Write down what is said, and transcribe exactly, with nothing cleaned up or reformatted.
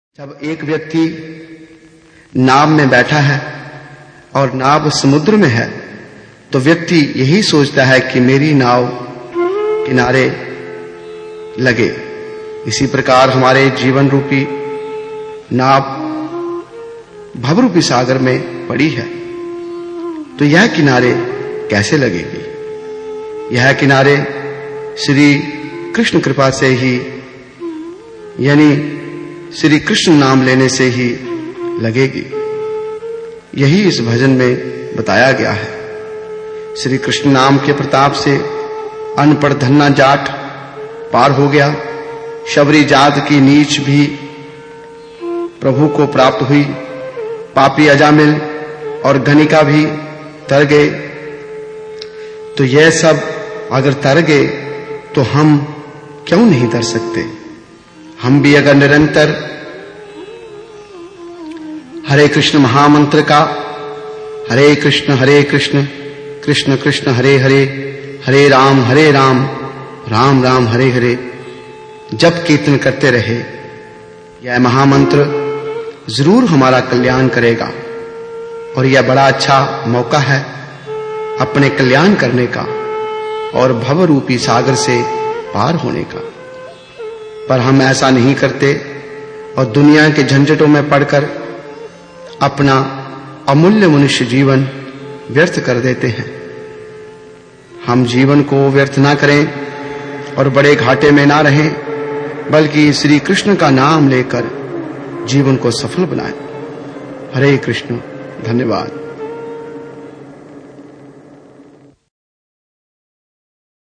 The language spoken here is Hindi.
जब एक व्यक्ति नाव में बैठा है और नाव समुद्र में है तो व्यक्ति यही सोचता है कि मेरी नाव किनारे लगे। इसी प्रकार हमारे जीवन रूपी नाव भवरूपी सागर में पड़ी है, तो यह किनारे कैसे लगेगी? यह किनारे श्री कृष्ण कृपा से ही, यानी श्री कृष्ण नाम लेने से ही लगेगी। यही इस भजन में बताया गया है। श्री कृष्ण नाम के प्रताप से अनपढ़ धन्ना जाट पार हो गया। शबरी जात की नीच भी प्रभु को प्राप्त हुई। पापी अजामिल और गणिका भी तर गए। तो यह सब अगर तर गए तो हम क्यों नहीं तर सकते? हम भी अगर निरंतर हरे कृष्ण महामंत्र का हरे कृष्ण हरे कृष्ण कृष्ण कृष्ण हरे हरे हरे राम हरे राम राम राम हरे हरे जप कीर्तन करते रहे, यह महामंत्र जरूर हमारा कल्याण करेगा। और यह बड़ा अच्छा मौका है अपने कल्याण करने का और भव रूपी सागर से पार होने का। पर हम ऐसा नहीं करते और दुनिया के झंझटों में पड़कर अपना अमूल्य मनुष्य जीवन व्यर्थ कर देते हैं। हम जीवन को व्यर्थ ना करें और बड़े घाटे में ना रहें, बल्कि श्री कृष्ण का नाम लेकर जीवन को सफल बनाएं। हरे कृष्ण। धन्यवाद।